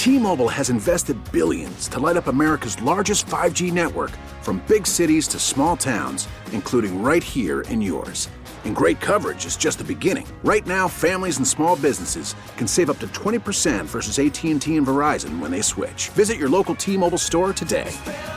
T-Mobile has invested billions to light up America's largest 5G network, from big cities to small towns, including right here in yours. And great coverage is just the beginning. Right now, families and small businesses can save up to 20% versus AT&T and Verizon when they switch. Visit your local T-Mobile store today.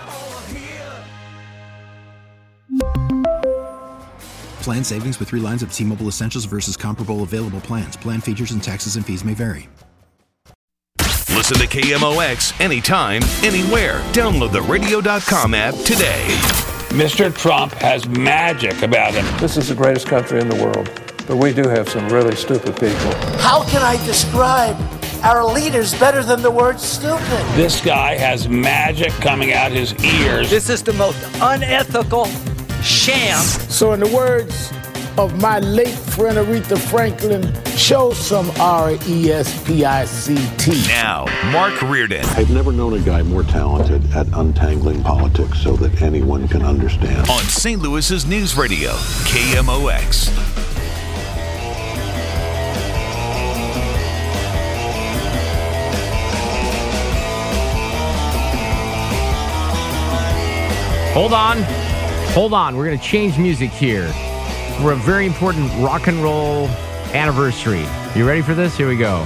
Plan savings with 3 lines of T-Mobile Essentials versus comparable available plans. Plan features and taxes and fees may vary. Listen to KMOX anytime, anywhere. Download the radio.com app today. Mr. Trump has magic about him. This is the greatest country in the world, but we do have some really stupid people. How can I describe our leaders better than the word stupid? This guy has magic coming out his ears. This is the most unethical sham. So in the words of my late friend Aretha Franklin, show some RESPICT. Now, Mark Reardon. I've never known a guy more talented at untangling politics so that anyone can understand. On St. Louis's News Radio, KMOX. Hold on. We're going to change music here for a very important rock and roll anniversary. You ready for this? Here we go.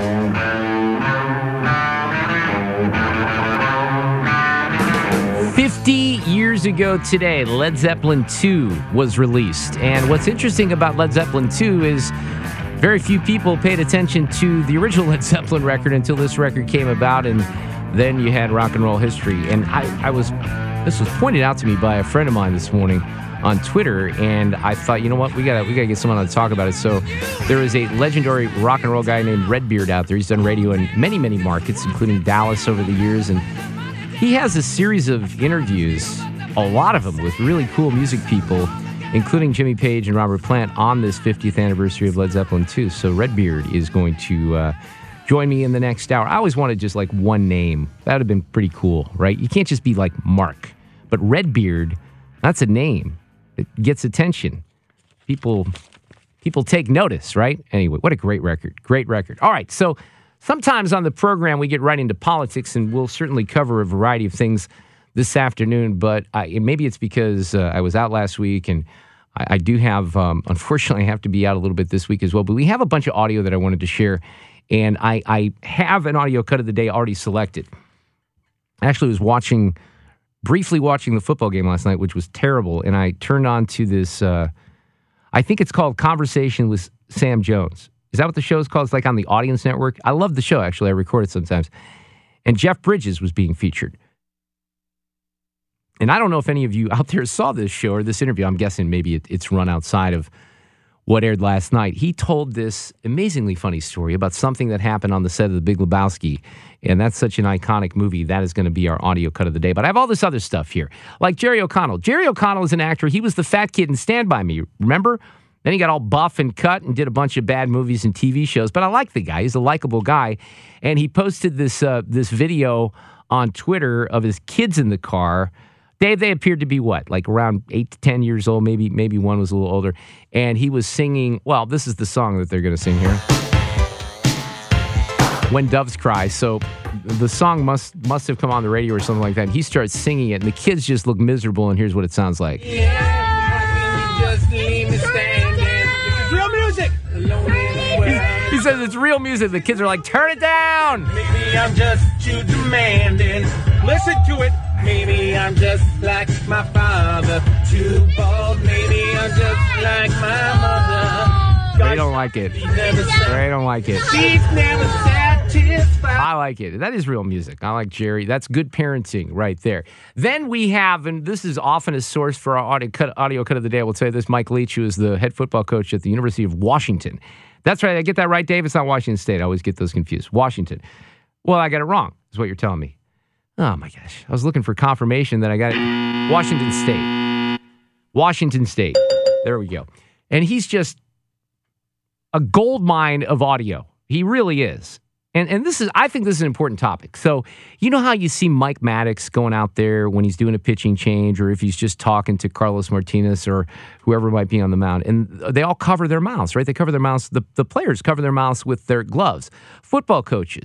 Years ago today, Led Zeppelin 2 was released. And what's interesting about Led Zeppelin 2 is very few people paid attention to the original Led Zeppelin record until this record came about, and then you had rock and roll history. And this was pointed out to me by a friend of mine this morning on Twitter, and I thought, you know what, we gotta get someone on to talk about it. So there is a legendary rock and roll guy named Redbeard out there. He's done radio in many, many markets, including Dallas over the years, and he has a series of interviews, a lot of them with really cool music people, including Jimmy Page and Robert Plant, on this 50th anniversary of Led Zeppelin 2. So Redbeard is going to join me in the next hour. I always wanted just like one name. That would have been pretty cool, right? You can't just be like Mark. But Redbeard, that's a name. It gets attention. People take notice, right? Anyway, what a great record. Great record. All right, so sometimes on the program we get right into politics, and we'll certainly cover a variety of things this afternoon, but maybe it's because I was out last week, and I do have, unfortunately, I have to be out a little bit this week as well, but we have a bunch of audio that I wanted to share, and I have an audio cut of the day already selected. I actually was briefly watching the football game last night, which was terrible, and I turned on to this, I think it's called Conversation with Sam Jones. Is that what the show is called? It's like on the Audience Network. I love the show, actually. I record it sometimes. And Jeff Bridges was being featured. And I don't know if any of you out there saw this show or this interview. I'm guessing maybe it's run outside of what aired last night. He told this amazingly funny story about something that happened on the set of The Big Lebowski. And that's such an iconic movie. That is going to be our audio cut of the day. But I have all this other stuff here. Like Jerry O'Connell. Jerry O'Connell is an actor. He was the fat kid in Stand By Me. Remember? Then he got all buff and cut and did a bunch of bad movies and TV shows. But I like the guy. He's a likable guy. And he posted this video on Twitter of his kids in the car. They appeared to be what? Like around 8 to 10 years old. Maybe one was a little older. And he was singing, well, this is the song that they're going to sing here. When Doves Cry. So the song must have come on the radio or something like that. And he starts singing it, and the kids just look miserable, and here's what it sounds like. Real music. He says it's real music. The kids are like, turn it down. Maybe I'm just too demanding. Listen to it. Maybe I'm just like my father, too bold. Maybe I'm just like my mother. They don't like it. They don't like it. She's never satisfied. I like it. That is real music. I like Jerry. That's good parenting right there. Then we have, and this is often a source for our audio cut of the day. I will tell you this, Mike Leach, who is the head football coach at the University of Washington. That's right. I get that right, Dave? It's not Washington State. I always get those confused. Washington. Well, I got it wrong, is what you're telling me. Oh, my gosh. I was looking for confirmation that I got it. Washington State. Washington State. There we go. And he's just a gold mine of audio. He really is. And this is, I think this is an important topic. So, you know how you see Mike Maddox going out there when he's doing a pitching change, or if he's just talking to Carlos Martinez or whoever might be on the mound, and they all cover their mouths, right? They cover their mouths. The players cover their mouths with their gloves. Football coaches,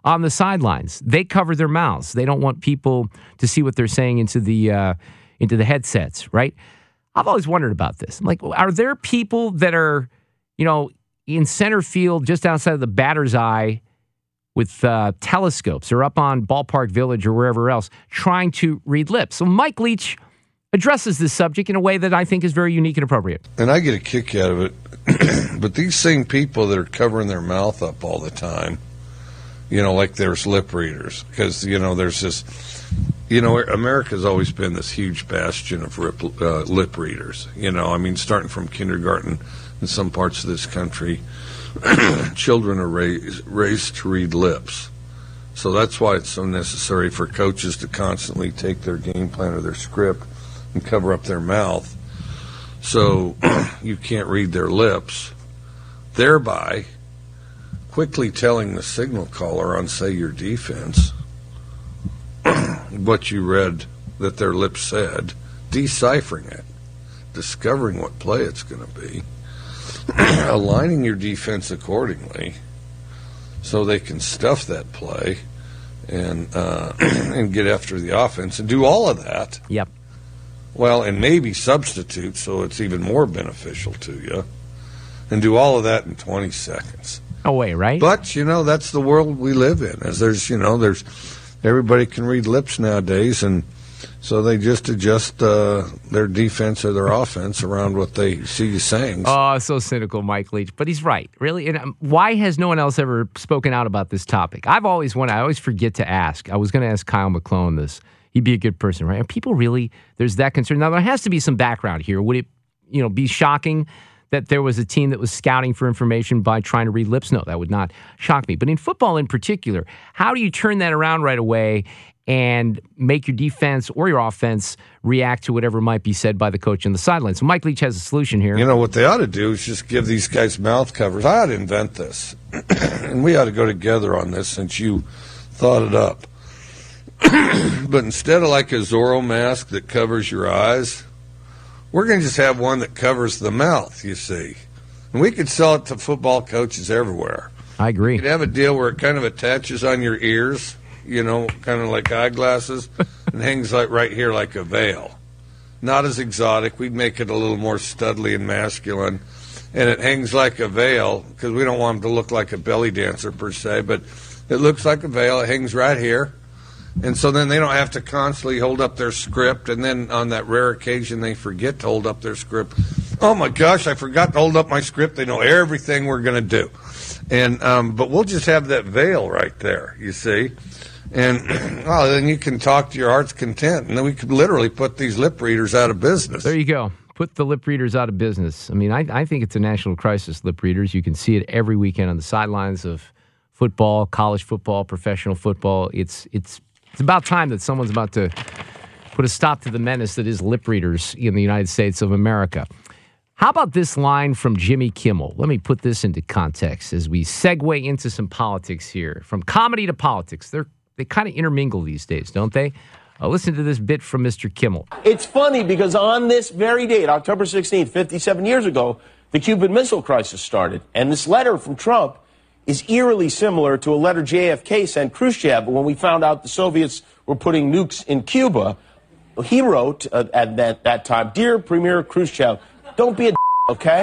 on the sidelines. They cover their mouths. They don't want people to see what they're saying into the headsets, right? I've always wondered about this. I'm like, are there people that are, in center field just outside of the batter's eye with telescopes or up on Ballpark Village or wherever else trying to read lips? So Mike Leach addresses this subject in a way that I think is very unique and appropriate. And I get a kick out of it. But these same people that are covering their mouth up all the time, like there's lip readers. Because, there's this, America's always been this huge bastion of lip readers. Starting from kindergarten in some parts of this country, children are raised to read lips. So that's why it's so necessary for coaches to constantly take their game plan or their script and cover up their mouth so you can't read their lips, thereby quickly telling the signal caller on, say, your defense what you read that their lips said, deciphering it, discovering what play it's going to be, aligning your defense accordingly so they can stuff that play and get after the offense and do all of that. Yep. Well, and maybe substitute so it's even more beneficial to you, and do all of that in 20 seconds. Away, right? But, that's the world we live in. As there's everybody can read lips nowadays, and so they just adjust their defense or their offense around what they see you saying. Oh, so cynical, Mike Leach. But he's right, really. And why has no one else ever spoken out about this topic? I always forget to ask. I was going to ask Kyle McClone this. He'd be a good person, right? Are people really, there's that concern? Now, there has to be some background here. Would it, be shocking that there was a team that was scouting for information by trying to read lips? No, that would not shock me. But in football in particular, how do you turn that around right away and make your defense or your offense react to whatever might be said by the coach on the sideline? So Mike Leach has a solution here. What they ought to do is just give these guys mouth covers. I ought to invent this. And we ought to go together on this since you thought it up. But instead of like a Zorro mask that covers your eyes, we're going to just have one that covers the mouth, you see. And we could sell it to football coaches everywhere. I agree. You could have a deal where it kind of attaches on your ears, kind of like eyeglasses, and hangs right here like a veil. Not as exotic. We'd make it a little more studly and masculine. And it hangs like a veil because we don't want them to look like a belly dancer per se, but it looks like a veil. It hangs right here. And so then they don't have to constantly hold up their script, and then on that rare occasion they forget to hold up their script. Oh, my gosh, I forgot to hold up my script. They know everything we're going to do. And but we'll just have that veil right there, you see. And then you can talk to your heart's content, and then we could literally put these lip readers out of business. There you go. Put the lip readers out of business. I mean, I think it's a national crisis, lip readers. You can see it every weekend on the sidelines of football, college football, professional football. It's about time that someone's about to put a stop to the menace that is lip readers in the United States of America. How about this line from Jimmy Kimmel? Let me put this into context as we segue into some politics here. From comedy to politics, they kind of intermingle these days, don't they? Listen to this bit from Mr. Kimmel. It's funny because on this very date, October 16th, 57 years ago, the Cuban Missile Crisis started. And this letter from Trump is eerily similar to a letter JFK sent Khrushchev when we found out the Soviets were putting nukes in Cuba. He wrote at that time, "Dear Premier Khrushchev, don't be a okay?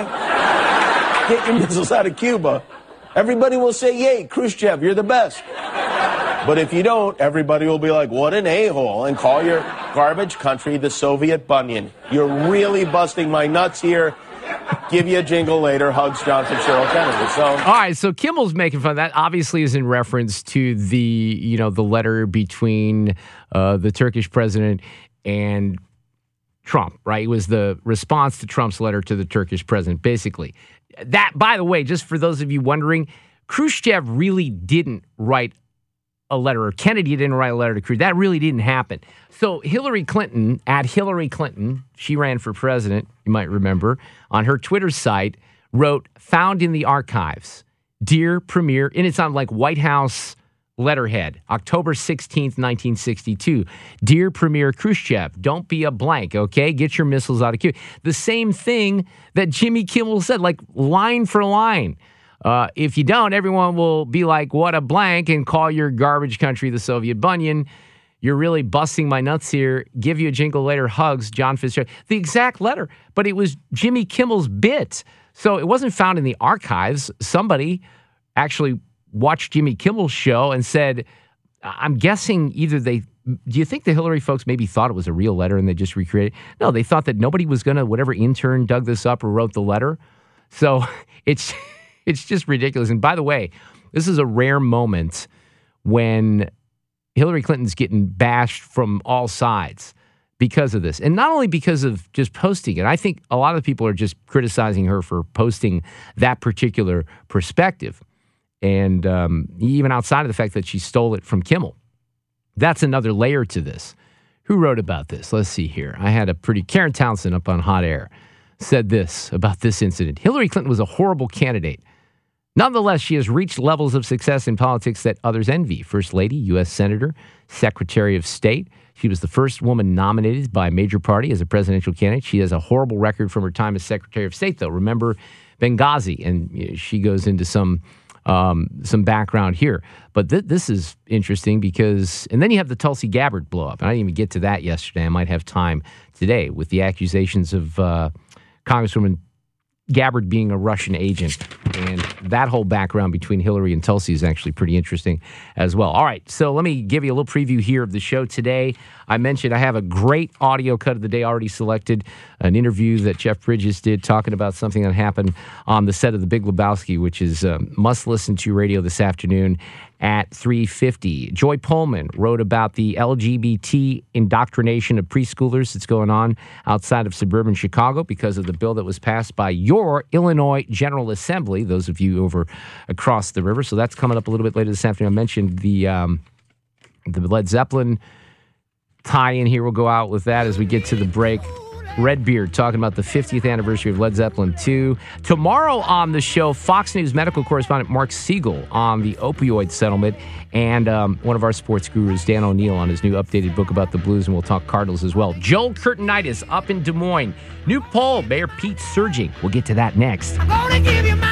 Get your missiles out of Cuba. Everybody will say, yay, Khrushchev, you're the best. But if you don't, everybody will be like, what an a-hole, and call your garbage country the Soviet Bunyan. You're really busting my nuts here. Give you a jingle later. Hugs, Johnson, Cheryl Kennedy." So, all right. So Kimmel's making fun of that. Obviously, is in reference to the the letter between the Turkish president and Trump. Right? It was the response to Trump's letter to the Turkish president. Basically, that. By the way, just for those of you wondering, Khrushchev really didn't write a letter, or Kennedy didn't write a letter to Khrushchev. That really didn't happen. So Hillary Clinton, at Hillary Clinton, she ran for president, you might remember, on her Twitter site, wrote, "Found in the archives, dear Premier," and it's on like White House letterhead, October 16th, 1962. "Dear Premier Khrushchev, don't be a blank, okay? Get your missiles out of Cuba." The same thing that Jimmy Kimmel said, like line for line. If you don't, everyone will be like, what a blank, and call your garbage country the Soviet Bunyan. You're really busting my nuts here. Give you a jingle later. Hugs, John Fitzgerald. The exact letter, but it was Jimmy Kimmel's bit. So it wasn't found in the archives. Somebody actually watched Jimmy Kimmel's show and said, I'm guessing either do you think the Hillary folks maybe thought it was a real letter and they just recreated it? No, they thought that nobody was going to, whatever intern dug this up or wrote the letter. So it's just ridiculous. And by the way, this is a rare moment when Hillary Clinton's getting bashed from all sides because of this. And not only because of just posting it. I think a lot of people are just criticizing her for posting that particular perspective. And even outside of the fact that she stole it from Kimmel. That's another layer to this. Who wrote about this? Let's see here. I had Karen Townsend up on Hot Air said this about this incident. Hillary Clinton was a horrible candidate. Nonetheless, she has reached levels of success in politics that others envy. First Lady, U.S. Senator, Secretary of State. She was the first woman nominated by a major party as a presidential candidate. She has a horrible record from her time as Secretary of State, though. Remember Benghazi, and she goes into some background here. But this is interesting because, and then you have the Tulsi Gabbard blow up. And I didn't even get to that yesterday. I might have time today with the accusations of Congresswoman Gabbard being a Russian agent. And that whole background between Hillary and Tulsi is actually pretty interesting as well. All right, so let me give you a little preview here of the show today. I mentioned I have a great audio cut of the day already selected, an interview that Jeff Bridges did talking about something that happened on the set of The Big Lebowski, which is must-listen-to radio this afternoon at 3:50. Joy Pullman wrote about the LGBT indoctrination of preschoolers that's going on outside of suburban Chicago because of the bill that was passed by your Illinois General Assembly, those of you over across the river. So that's coming up a little bit later this afternoon. I mentioned the Led Zeppelin tie-in here. We'll go out with that as we get to the break. Redbeard talking about the 50th anniversary of Led Zeppelin 2. Tomorrow on the show, Fox News medical correspondent Mark Siegel on the opioid settlement, and one of our sports gurus, Dan O'Neill, on his new updated book about the Blues, and we'll talk Cardinals as well. Joel Curtinitis up in Des Moines. New poll, Mayor Pete surging. We'll get to that next. I'm gonna give you my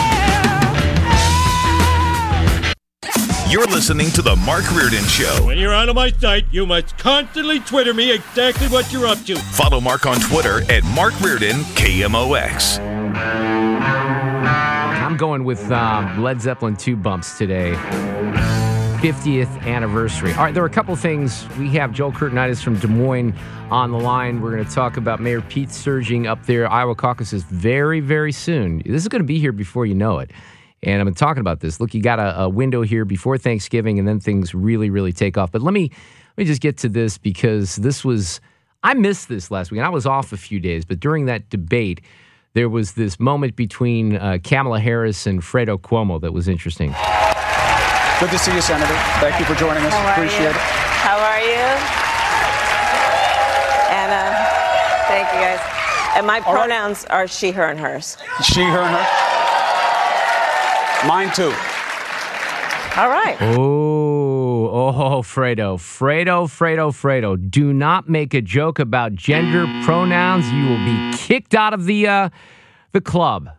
You're listening to The Mark Reardon Show. When you're out of my sight, you must constantly Twitter me exactly what you're up to. Follow Mark on Twitter at Mark Reardon, KMOX. I'm going with Led Zeppelin 2 bumps today. 50th anniversary. All right, there are a couple things. We have Joel Curtinitis from Des Moines on the line. We're going to talk about Mayor Pete surging up there. Iowa caucuses very, very soon. This is going to be here before you know it. And I've been talking about this. Look, you got a window here before Thanksgiving, and then things really, really take off. But let me just get to this because I missed this last week, and I was off a few days. But during that debate, there was this moment between Kamala Harris and Fredo Cuomo that was interesting. Good to see you, Senator. Thank you for joining us. Appreciate it. How are you? Anna, thank you, guys. And my pronouns are she, her, and hers. She, her, and her? Mine too. All right. Oh, Fredo. Do not make a joke about gender pronouns. You will be kicked out of the club.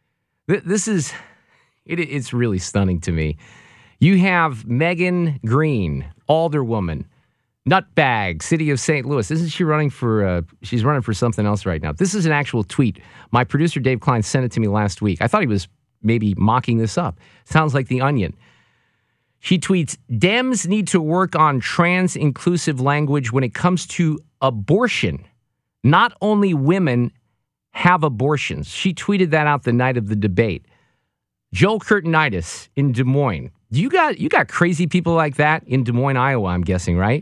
It's really stunning to me. You have Megan Green, alderwoman, nutbag, city of St. Louis. Isn't she running for, she's running for something else right now. This is an actual tweet. My producer, Dave Klein, sent it to me last week. I thought he was maybe mocking this up. Sounds like The Onion. She tweets, Dems need to work on trans-inclusive language when it comes to abortion. Not only women have abortions. She tweeted that out the night of the debate. Joel Curtinitis in Des Moines. You got crazy people like that in Des Moines, Iowa, I'm guessing, right?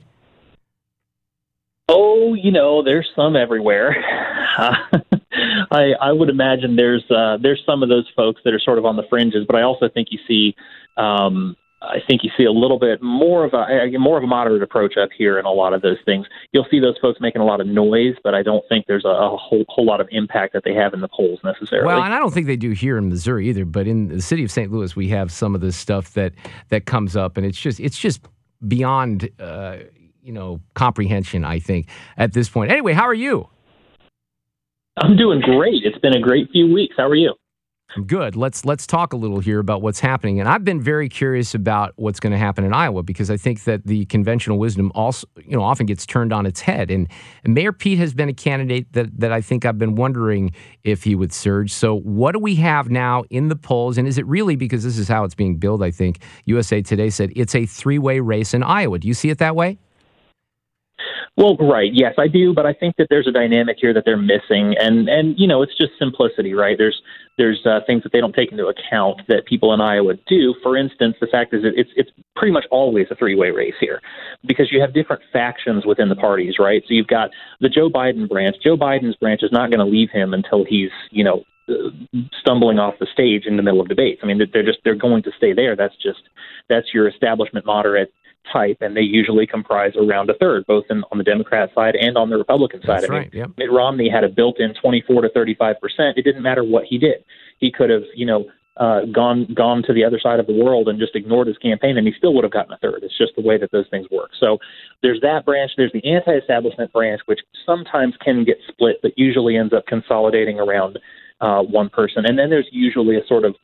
Oh, there's some everywhere. I would imagine there's some of those folks that are sort of on the fringes, but I also think you see a little bit more of a moderate approach up here in a lot of those things. You'll see those folks making a lot of noise, but I don't think there's a whole lot of impact that they have in the polls necessarily. Well, and I don't think they do here in Missouri either, but in the city of St. Louis, we have some of this stuff that comes up, and it's just beyond comprehension, I think, at this point. Anyway, how are you? I'm doing great. It's been a great few weeks. How are you? Good. Let's talk a little here about what's happening. And I've been very curious about what's going to happen in Iowa because I think that the conventional wisdom also, often gets turned on its head. And Mayor Pete has been a candidate that I think I've been wondering if he would surge. So what do we have now in the polls? And is it really, because this is how it's being billed, I think, USA Today said it's a three-way race in Iowa. Do you see it that way? Well, right. Yes, I do. But I think that there's a dynamic here that they're missing. And it's just simplicity, right? There's things that they don't take into account that people in Iowa do. For instance, the fact is that it's pretty much always a three-way race here because you have different factions within the parties, right? So you've got the Joe Biden branch. Joe Biden's branch is not going to leave him until he's, stumbling off the stage in the middle of debates. I mean, they're going to stay there. That's your establishment moderate type, and they usually comprise around a third, both on the Democrat side and on the Republican side. That's right. Yep. Mitt Romney had a built-in 24 to 35%. It didn't matter what he did. He could have, gone to the other side of the world and just ignored his campaign, and he still would have gotten a third. It's just the way that those things work. So there's that branch. There's the anti-establishment branch, which sometimes can get split, but usually ends up consolidating around one person. And then there's usually a sort of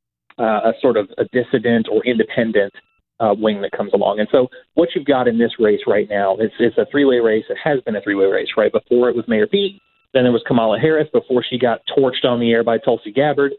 a dissident or independent wing that comes along. And so what you've got in this race right now, it's a three-way race. It has been a three-way race, right? Before it was Mayor Pete, then there was Kamala Harris before she got torched on the air by Tulsi Gabbard.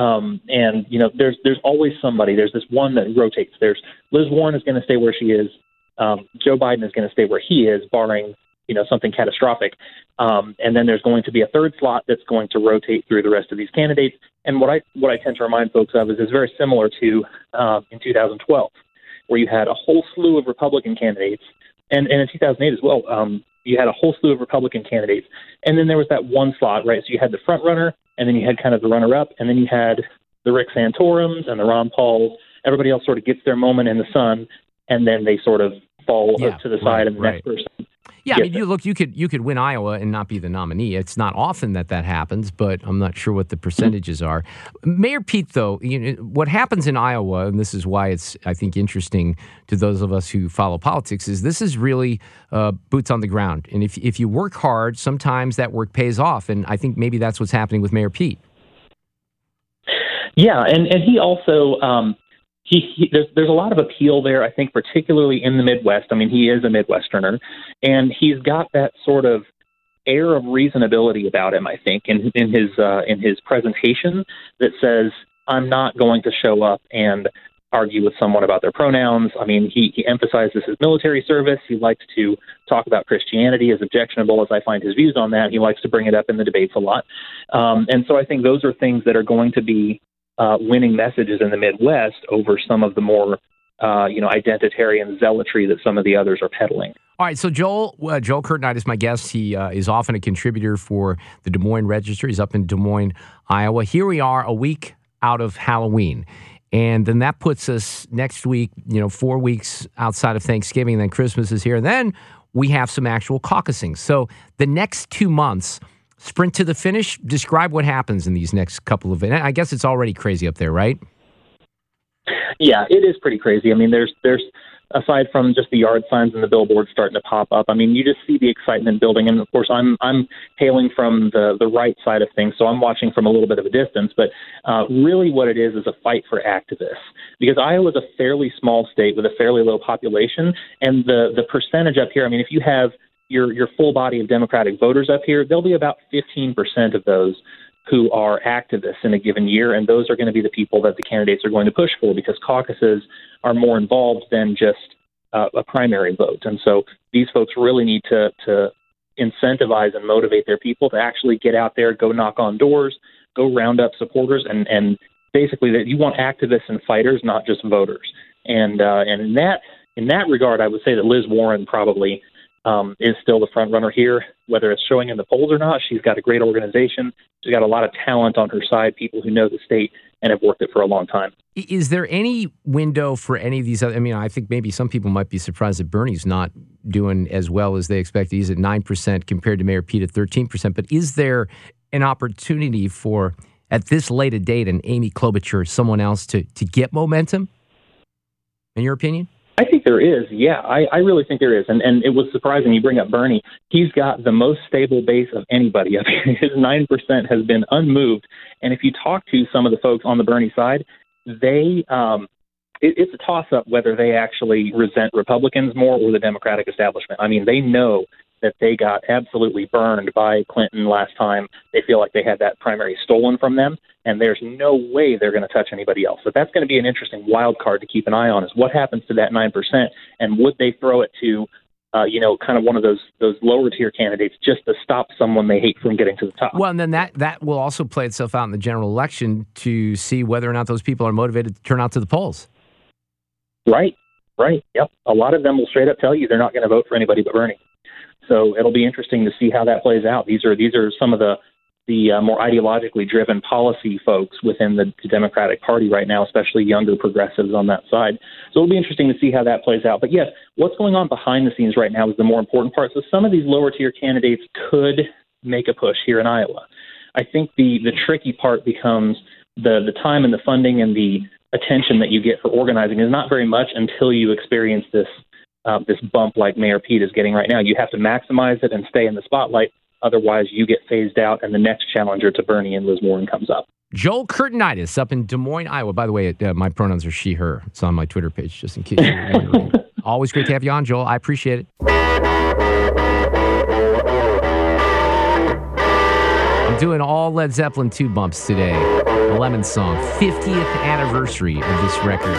There's always somebody. There's this one that rotates. There's Liz Warren is going to stay where she is. Joe Biden is going to stay where he is, barring something catastrophic. And then there's going to be a third slot that's going to rotate through the rest of these candidates. And what I tend to remind folks of is very similar to in 2012. Where you had a whole slew of Republican candidates, and in 2008 as well, you had a whole slew of Republican candidates, and then there was that one slot, right? So you had the front runner, and then you had kind of the runner-up, and then you had the Rick Santorums and the Ron Pauls. Everybody else sort of gets their moment in the sun, and then they sort of fall to the side, and the next person. Yeah, I mean, you could win Iowa and not be the nominee. It's not often that happens, but I'm not sure what the percentages are. Mayor Pete, though, what happens in Iowa, and this is why it's, I think, interesting to those of us who follow politics, is this is really boots on the ground. And if you work hard, sometimes that work pays off. And I think maybe that's what's happening with Mayor Pete. Yeah, and he also there's a lot of appeal there, I think, particularly in the Midwest. I mean, he is a Midwesterner, and he's got that sort of air of reasonability about him, I think, in his presentation that says, I'm not going to show up and argue with someone about their pronouns. I mean, he emphasizes his military service. He likes to talk about Christianity, as objectionable as I find his views on that. He likes to bring it up in the debates a lot. And so I think those are things that are going to be winning messages in the Midwest over some of the more, identitarian zealotry that some of the others are peddling. All right, so Joel Kurtnight is my guest. He is often a contributor for the Des Moines Register. He's up in Des Moines, Iowa. Here we are a week out of Halloween. And then that puts us next week, 4 weeks outside of Thanksgiving, and then Christmas is here. And then we have some actual caucusing. So the next 2 months, sprint to the finish. Describe what happens in these next couple of. I guess it's already crazy up there, right? Yeah, it is pretty crazy. I mean, there's aside from just the yard signs and the billboards starting to pop up. I mean, you just see the excitement building. And of course, I'm hailing from the right side of things, so I'm watching from a little bit of a distance. But really, what it is a fight for activists, because Iowa is a fairly small state with a fairly low population, and the percentage up here. I mean, if you have your full body of Democratic voters up here, there'll be about 15% of those who are activists in a given year, and those are going to be the people that the candidates are going to push for, because caucuses are more involved than just a primary vote. And so these folks really need to incentivize and motivate their people to actually get out there, go knock on doors, go round up supporters, and basically that you want activists and fighters, not just voters. And in that regard, I would say that Liz Warren probably is still the front runner here, whether it's showing in the polls or not. She's got a great organization. She's got a lot of talent on her side, people who know the state and have worked it for a long time. Is there any window for any of these other? I mean, I think maybe some people might be surprised that Bernie's not doing as well as they expected. He's at 9% compared to Mayor Pete at 13%. But is there an opportunity for, at this late a date, an Amy Klobuchar or someone else to get momentum, in your opinion? I think there is. Yeah, I really think there is. And it was surprising you bring up Bernie. He's got the most stable base of anybody up here. His 9% has been unmoved. And if you talk to some of the folks on the Bernie side, it's a toss-up whether they actually resent Republicans more or the Democratic establishment. I mean, they know that they got absolutely burned by Clinton last time. They feel like they had that primary stolen from them, and there's no way they're going to touch anybody else. So that's going to be an interesting wild card to keep an eye on, is what happens to that 9%, and would they throw it to, kind of one of those lower-tier candidates just to stop someone they hate from getting to the top. Well, and then that will also play itself out in the general election to see whether or not those people are motivated to turn out to the polls. Right. Yep. A lot of them will straight up tell you they're not going to vote for anybody but Bernie. So it'll be interesting to see how that plays out. These are some of the more ideologically driven policy folks within the Democratic Party right now, especially younger progressives on that side. So it'll be interesting to see how that plays out. But yes, what's going on behind the scenes right now is the more important part. So some of these lower tier candidates could make a push here in Iowa. I think the tricky part becomes the time and the funding and the attention that you get for organizing is not very much until you experience this bump like Mayor Pete is getting right now. You have to maximize it and stay in the spotlight. Otherwise, you get phased out, and the next challenger to Bernie and Liz Warren comes up. Joel Curtinitis up in Des Moines, Iowa. By the way, my pronouns are she, her. It's on my Twitter page, just in case you're wondering. Always great to have you on, Joel. I appreciate it. I'm doing all Led Zeppelin 2 bumps today. Lemon Song, 50th anniversary of this record.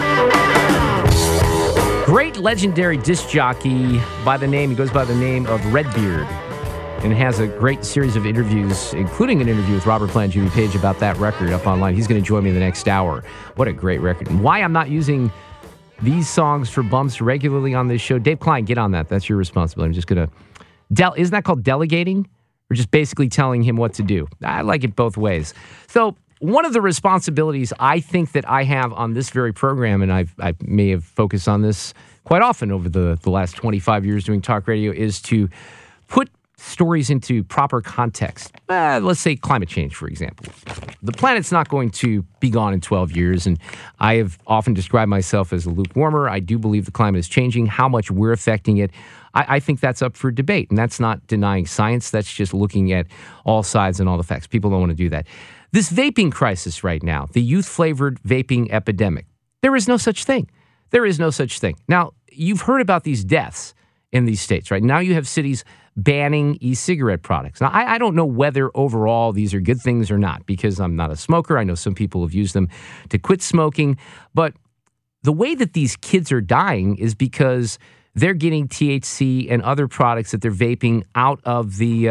Great legendary disc jockey he goes by the name of Redbeard, and has a great series of interviews, including an interview with Robert Plant and Jimmy Page about that record up online. He's going to join me in the next hour. What a great record. And why I'm not using these songs for bumps regularly on this show, Dave Klein, get on that. That's your responsibility. I'm just going to... isn't that called delegating? Or just basically telling him what to do? I like it both ways. So one of the responsibilities I think that I have on this very program, and I may have focused on this quite often over the last 25 years doing talk radio, is to put stories into proper context. Let's say climate change, for example. The planet's not going to be gone in 12 years, and I have often described myself as a lukewarmer. I do believe the climate is changing. How much we're affecting it, I think that's up for debate, and that's not denying science. That's just looking at all sides and all the facts. People don't want to do that. This vaping crisis right now, the youth-flavored vaping epidemic, there is no such thing. There is no such thing. Now, you've heard about these deaths in these states, right? Now you have cities banning e-cigarette products. Now, I don't know whether overall these are good things or not, because I'm not a smoker. I know some people have used them to quit smoking. But the way that these kids are dying is because they're getting THC and other products that they're vaping out of the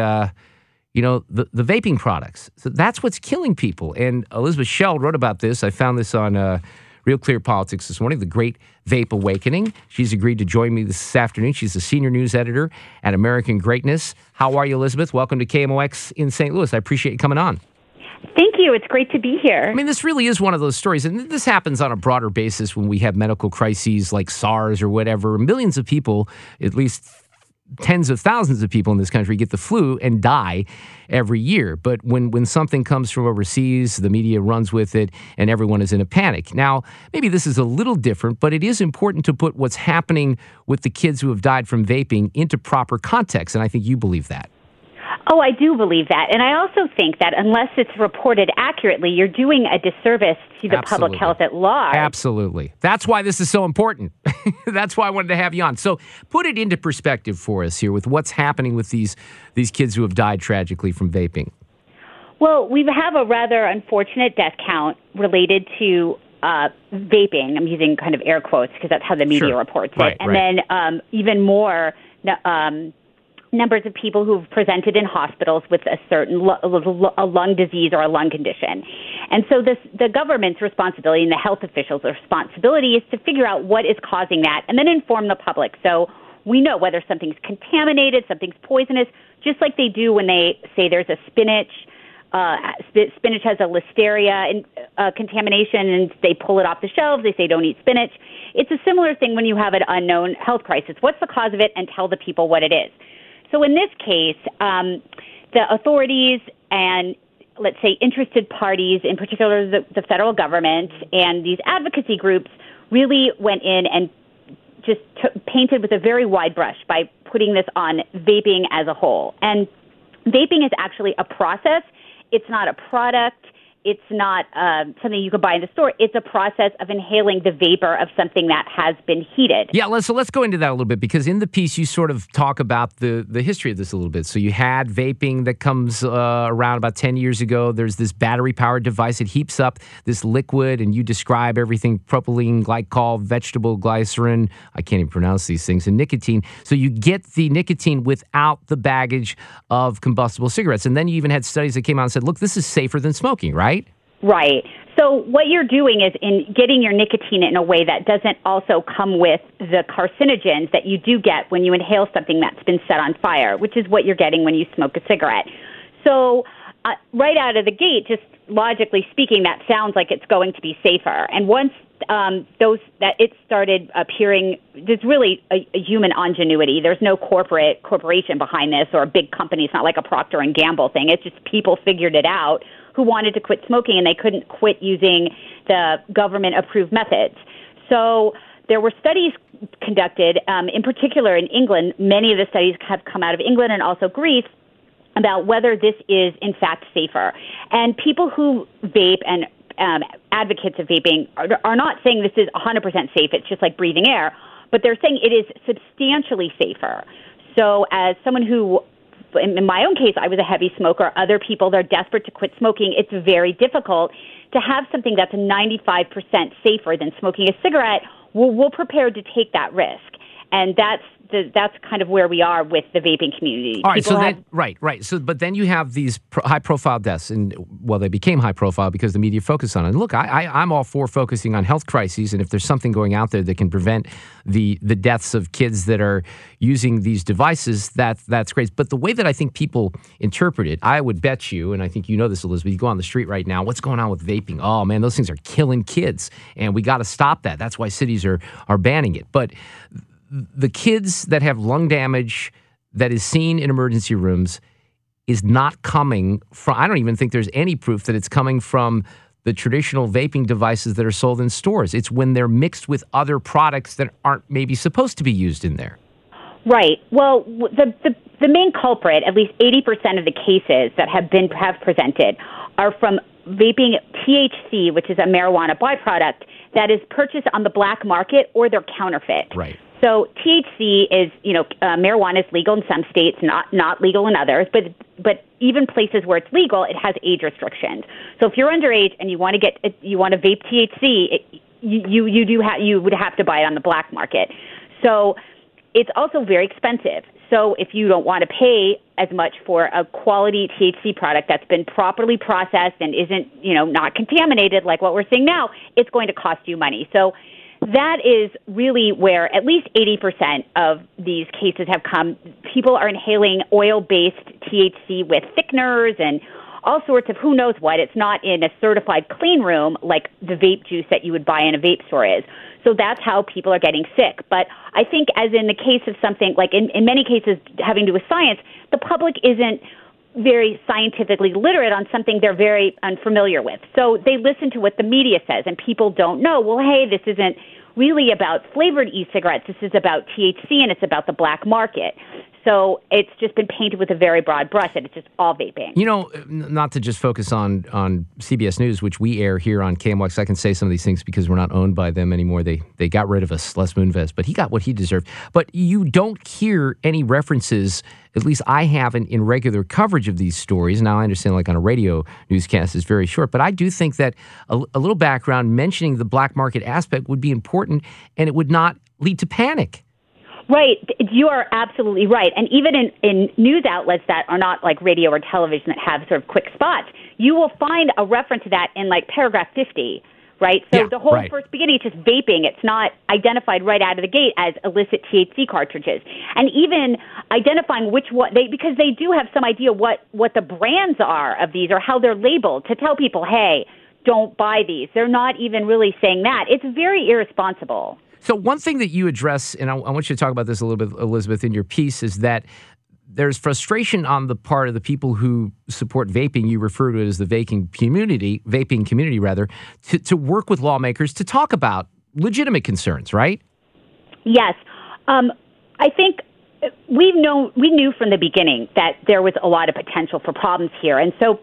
vaping products. So that's what's killing people. And Elizabeth Schell wrote about this. I found this on Real Clear Politics this morning, The Great Vape Awakening. She's agreed to join me this afternoon. She's the senior news editor at American Greatness. How are you, Elizabeth? Welcome to KMOX in St. Louis. I appreciate you coming on. Thank you. It's great to be here. I mean, this really is one of those stories, and this happens on a broader basis when we have medical crises like SARS or whatever. Millions of people, at least tens of thousands of people in this country, get the flu and die every year. But when something comes from overseas, the media runs with it, and everyone is in a panic. Now, maybe this is a little different, but it is important to put what's happening with the kids who have died from vaping into proper context, and I think you believe that. Oh, I do believe that. And I also think that unless it's reported accurately, you're doing a disservice to the public health at large. Absolutely. That's why this is so important. That's why I wanted to have you on. So put it into perspective for us here with what's happening with these kids who have died tragically from vaping. Well, we have a rather unfortunate death count related to vaping. I'm using kind of air quotes because that's how the media reports it. And then even more numbers of people who've presented in hospitals with a certain a lung disease or a lung condition. And so the government's responsibility and the health officials' responsibility is to figure out what is causing that and then inform the public. So we know whether something's contaminated, something's poisonous, just like they do when they say there's a spinach has a listeria contamination and they pull it off the shelves. They say don't eat spinach. It's a similar thing when you have an unknown health crisis. What's the cause of it, and tell the people what it is. So in this case, the authorities and, let's say, interested parties, in particular the federal government and these advocacy groups, really went in and just painted with a very wide brush by putting this on vaping as a whole. And vaping is actually a process. It's not a product. It's not something you can buy in the store. It's a process of inhaling the vapor of something that has been heated. Yeah, so let's go into that a little bit, because in the piece you sort of talk about the history of this a little bit. So you had vaping that comes around about 10 years ago. There's this battery-powered device. It heaps up this liquid, and you describe everything: propylene glycol, vegetable glycerin, I can't even pronounce these things, and nicotine. So you get the nicotine without the baggage of combustible cigarettes. And then you even had studies that came out and said, look, this is safer than smoking, right? Right. So what you're doing is in getting your nicotine in a way that doesn't also come with the carcinogens that you do get when you inhale something that's been set on fire, which is what you're getting when you smoke a cigarette. So right out of the gate, just logically speaking, that sounds like it's going to be safer. And once it started appearing, there's really a human ingenuity. There's no corporation behind this or a big company. It's not like a Procter & Gamble thing. It's just people figured it out who wanted to quit smoking, and they couldn't quit using the government-approved methods. So there were studies conducted, in particular in England. Many of the studies have come out of England and also Greece, about whether this is, in fact, safer. And people who vape and advocates of vaping are not saying this is 100% safe. It's just like breathing air. But they're saying it is substantially safer. So as someone who, in my own case, I was a heavy smoker. Other people, they're desperate to quit smoking. It's very difficult to have something that's 95% safer than smoking a cigarette. We're prepared to take that risk. And that's kind of where we are with the vaping community. All right, right. So, but then you have these high-profile deaths, and they became high-profile because the media focused on it. And look, I'm all for focusing on health crises, and if there's something going out there that can prevent the deaths of kids that are using these devices, that's great. But the way that I think people interpret it, I would bet you, and I think you know this, Elizabeth, you go on the street right now, what's going on with vaping? Oh, man, those things are killing kids, and we got to stop that. That's why cities are banning it. But the kids that have lung damage that is seen in emergency rooms is not coming from, I don't even think there's any proof that it's coming from the traditional vaping devices that are sold in stores. It's when they're mixed with other products that aren't maybe supposed to be used in there. Right. Well, the main culprit, at least 80% of the cases that have presented, are from vaping THC, which is a marijuana byproduct that is purchased on the black market or they're counterfeit. Right. So THC is, marijuana is legal in some states, not legal in others, but even places where it's legal, it has age restrictions. So if you're underage and you want to vape THC, you would have to buy it on the black market. So it's also very expensive. So if you don't want to pay as much for a quality THC product that's been properly processed and isn't, not contaminated like what we're seeing now, it's going to cost you money. So that is really where at least 80% of these cases have come. People are inhaling oil-based THC with thickeners and all sorts of who knows what. It's not in a certified clean room like the vape juice that you would buy in a vape store is. So that's how people are getting sick. But I think as in the case of something, like in many cases having to do with science, the public isn't very scientifically literate on something they're very unfamiliar with. So they listen to what the media says, and people don't know, well, hey, this isn't really about flavored e-cigarettes. This is about THC, and it's about the black market. So it's just been painted with a very broad brush that it's just all vaping. Not to just focus on CBS News, which we air here on KMOX. I can say some of these things because we're not owned by them anymore. They got rid of us, Les Moonves, but he got what he deserved. But you don't hear any references, at least I haven't, in regular coverage of these stories. Now, I understand like on a radio newscast is very short, but I do think that a little background mentioning the black market aspect would be important, and it would not lead to panic. Right. You are absolutely right. And even in news outlets that are not like radio or television that have sort of quick spots, you will find a reference to that in like paragraph 50, right? So the whole first beginning is just vaping. It's not identified right out of the gate as illicit THC cartridges. And even identifying because they do have some idea what the brands are of these or how they're labeled to tell people, hey, don't buy these. They're not even really saying that. It's very irresponsible. So one thing that you address, and I want you to talk about this a little bit, Elizabeth, in your piece, is that there's frustration on the part of the people who support vaping. You refer to it as the vaping community, to work with lawmakers to talk about legitimate concerns, right? Yes. I think we knew from the beginning that there was a lot of potential for problems here. And so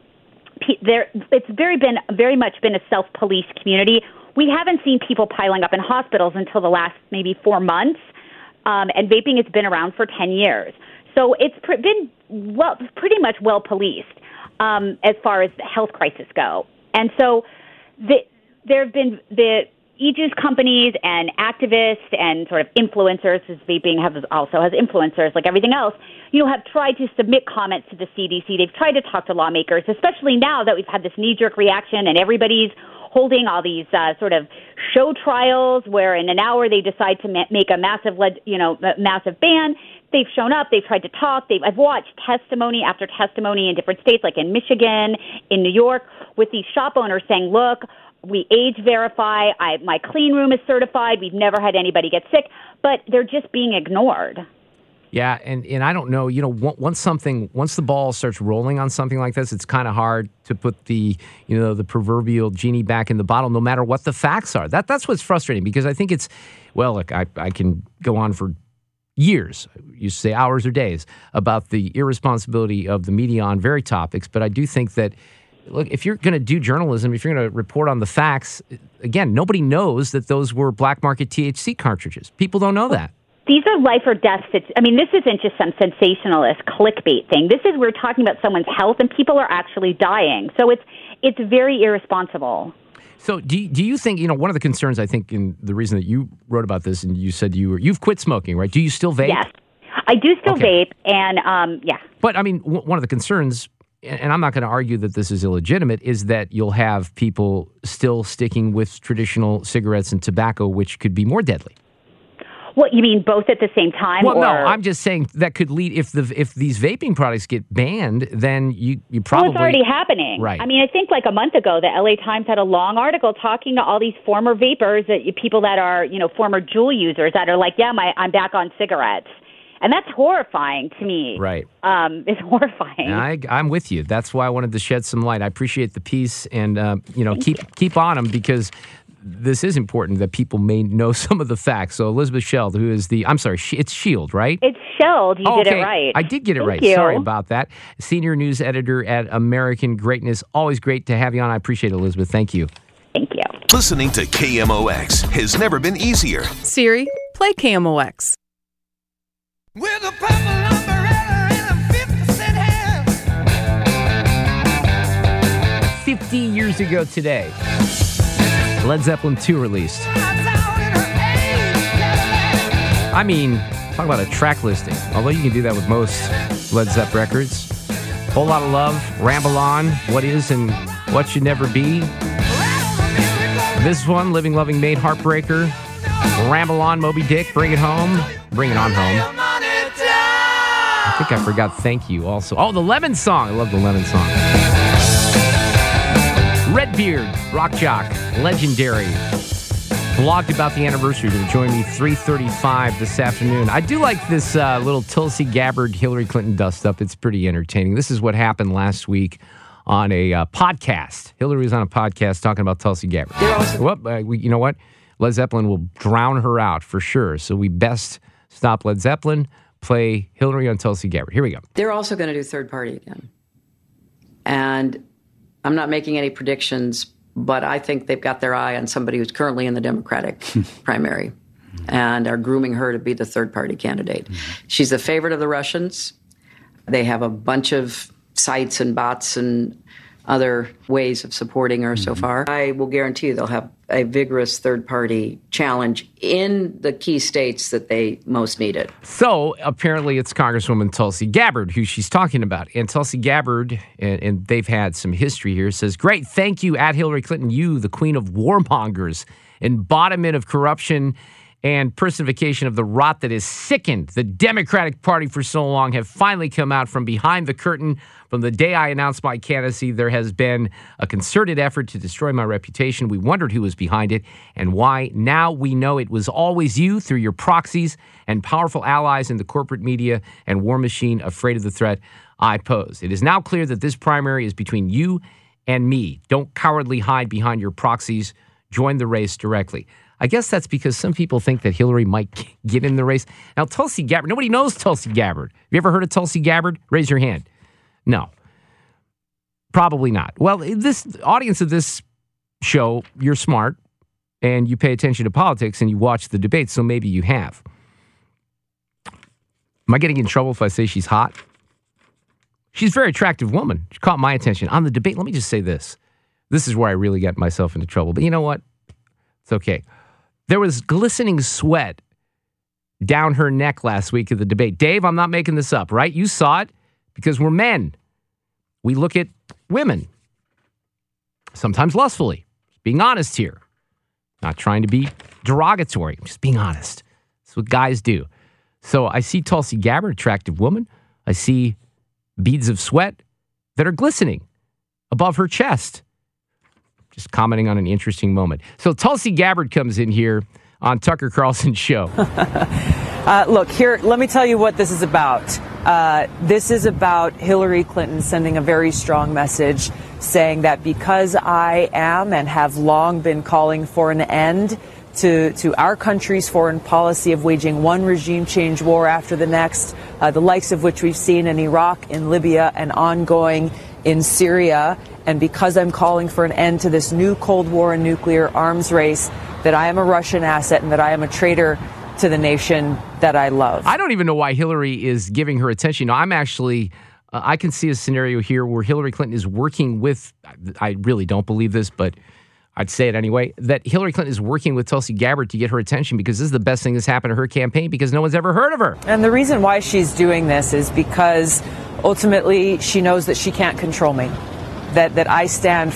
it's very much been a self-police community. We haven't seen people piling up in hospitals until the last maybe 4 months. And vaping has been around for 10 years. So it's been pretty much well policed as far as the health crisis go. And so there have been the e-juice companies and activists and sort of influencers, because vaping also has influencers like everything else, have tried to submit comments to the CDC. They've tried to talk to lawmakers, especially now that we've had this knee-jerk reaction and everybody's holding all these sort of show trials where in an hour they decide to make a massive ban. They've shown up. They've tried to talk. I've watched testimony after testimony in different states, like in Michigan, in New York, with these shop owners saying, look, we age verify. My clean room is certified. We've never had anybody get sick. But they're just being ignored. Yeah, and I don't know, once the ball starts rolling on something like this, it's kind of hard to put the proverbial genie back in the bottle, no matter what the facts are. That's what's frustrating, because I think look, I can go on for years, you say hours or days, about the irresponsibility of the media on very topics, but I do think that, look, if you're going to do journalism, if you're going to report on the facts, again, nobody knows that those were black market THC cartridges. People don't know that. These are life or death. This isn't just some sensationalist clickbait thing. We're talking about someone's health, and people are actually dying. So it's very irresponsible. So do you think, one of the concerns, I think, in the reason that you wrote about this, and you said you've quit smoking, right? Do you still vape? Yes, I do still vape, and yeah. But, one of the concerns, and I'm not going to argue that this is illegitimate, is that you'll have people still sticking with traditional cigarettes and tobacco, which could be more deadly. What, you mean both at the same time? Well, no, I'm just saying that could lead, if these vaping products get banned, then you probably... Well, it's already happening. Right. I think like a month ago, the LA Times had a long article talking to all these former vapers, people that are, former Juul users that are like, yeah, I'm back on cigarettes. And that's horrifying to me. Right. It's horrifying. I'm with you. That's why I wanted to shed some light. I appreciate the piece, and, keep on them, because this is important that people may know some of the facts. So Elizabeth Sheld, who is it's Shield, right? It's Sheld. You did it right. I did get it right. You. Sorry about that. Senior news editor at American Greatness. Always great to have you on. I appreciate it, Elizabeth. Thank you. Thank you. Listening to KMOX has never been easier. Siri, play KMOX. With a purple umbrella and a 50-cent hand. 50 years ago today, Led Zeppelin 2 released. Talk about a track listing. Although you can do that with most Led Zepp records. Whole Lot of Love, Ramble On, What Is and What Should Never Be. This one, Living, Loving, Made, Heartbreaker. Ramble On, Moby Dick, Bring It Home. Bring It On Home. I think I forgot Thank You also. Oh, the Lemon Song. I love the Lemon Song. Redbeard, rock jock, legendary, blogged about the anniversary. Going to join me 3:35 this afternoon. I do like this little Tulsi Gabbard, Hillary Clinton dust-up. It's pretty entertaining. This is what happened last week on a podcast. Hillary was on a podcast talking about Tulsi Gabbard. You know what? Led Zeppelin will drown her out for sure. So we best stop Led Zeppelin, play Hillary on Tulsi Gabbard. Here we go. They're also going to do third party again. And I'm not making any predictions, but I think they've got their eye on somebody who's currently in the Democratic primary and are grooming her to be the third party candidate. She's the favorite of the Russians. They have a bunch of sites and bots and other ways of supporting her so far. I will guarantee you they'll have a vigorous third-party challenge in the key states that they most need it. So apparently it's Congresswoman Tulsi Gabbard who she's talking about. And Tulsi Gabbard, and they've had some history here, says, great, thank you, at Hillary Clinton, you, the queen of warmongers, embodiment of corruption and personification of the rot that has sickened the Democratic Party for so long, have finally come out from behind the curtain. From the day I announced my candidacy, there has been a concerted effort to destroy my reputation. We wondered who was behind it and why. Now we know it was always you through your proxies and powerful allies in the corporate media and war machine afraid of the threat I pose. It is now clear that this primary is between you and me. Don't cowardly hide behind your proxies. Join the race directly. I guess that's because some people think that Hillary might get in the race. Now, Tulsi Gabbard, nobody knows Tulsi Gabbard. Have you ever heard of Tulsi Gabbard? Raise your hand. No. Probably not. Well, this audience of this show, you're smart, and you pay attention to politics, and you watch the debates, so maybe you have. Am I getting in trouble if I say she's hot? She's a very attractive woman. She caught my attention. On the debate, let me just say this. This is where I really got myself into trouble. But you know what? It's okay. There was glistening sweat down her neck last week at the debate. Dave, I'm not making this up, right? You saw it because we're men. We look at women, sometimes lustfully. Just being honest here. Not trying to be derogatory. I'm just being honest. That's what guys do. So I see Tulsi Gabbard, attractive woman. I see beads of sweat that are glistening above her chest. Just commenting on an interesting moment. So Tulsi Gabbard comes in here on Tucker Carlson's show. Look, here, let me tell you what this is about. This is about Hillary Clinton sending a very strong message saying that because I am and have long been calling for an end to our country's foreign policy of waging one regime change war after the next, the likes of which we've seen in Iraq, in Libya, and ongoing in Syria, and because I'm calling for an end to this new Cold War and nuclear arms race, that I am a Russian asset and that I am a traitor to the nation that I love. I don't even know why Hillary is giving her attention. No, I'm actually, I can see a scenario here where Hillary Clinton is working with, I really don't believe this, but I'd say it anyway, that Hillary Clinton is working with Tulsi Gabbard to get her attention because this is the best thing that's happened to her campaign because no one's ever heard of her. And the reason why she's doing this is because ultimately she knows that she can't control me. That I stand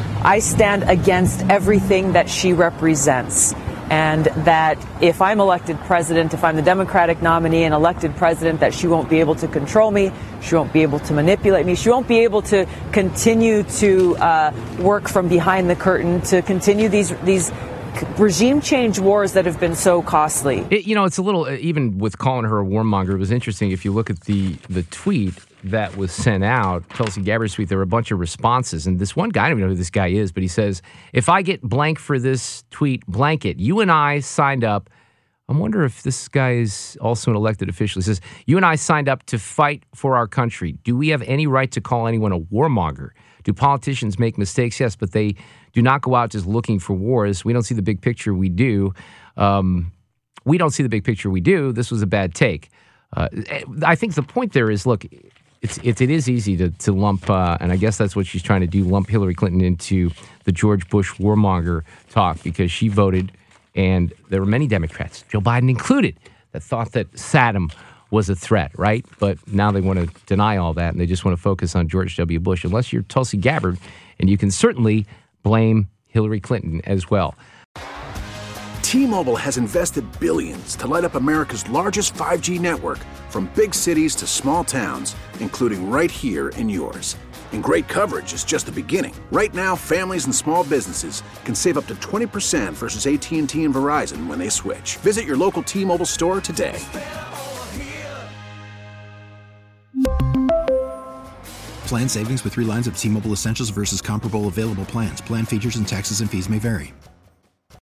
against everything that she represents. And that if I'm elected president, if I'm the Democratic nominee and elected president, that she won't be able to control me, she won't be able to manipulate me, she won't be able to continue to work from behind the curtain, to continue these regime change wars that have been so costly. It's a little, even with calling her a warmonger, it was interesting. If you look at the tweet that was sent out, Tulsi Gabbard's tweet, there were a bunch of responses. And this one guy, I don't even know who this guy is, but he says, if I get blank for this tweet, blanket, you and I signed up. I wonder if this guy is also an elected official. He says, you and I signed up to fight for our country. Do we have any right to call anyone a warmonger? Do politicians make mistakes? Yes, but they do not go out just looking for wars. We don't see the big picture. We do. We don't see the big picture. We do. This was a bad take. I think the point there is, look, it is easy to lump, and I guess that's what she's trying to do, lump Hillary Clinton into the George Bush warmonger talk because she voted, and there were many Democrats, Joe Biden included, that thought that Saddam was a threat, right? But now they want to deny all that, and they just want to focus on George W. Bush, unless you're Tulsi Gabbard, and you can certainly blame Hillary Clinton as well. T-Mobile has invested billions to light up America's largest 5G network, from big cities to small towns, including right here in yours. And great coverage is just the beginning. Right now, families and small businesses can save up to 20% versus AT&T and Verizon when they switch. Visit your local T-Mobile store today. Plan savings with 3 lines of T-Mobile Essentials versus comparable available plans. Plan features and taxes and fees may vary.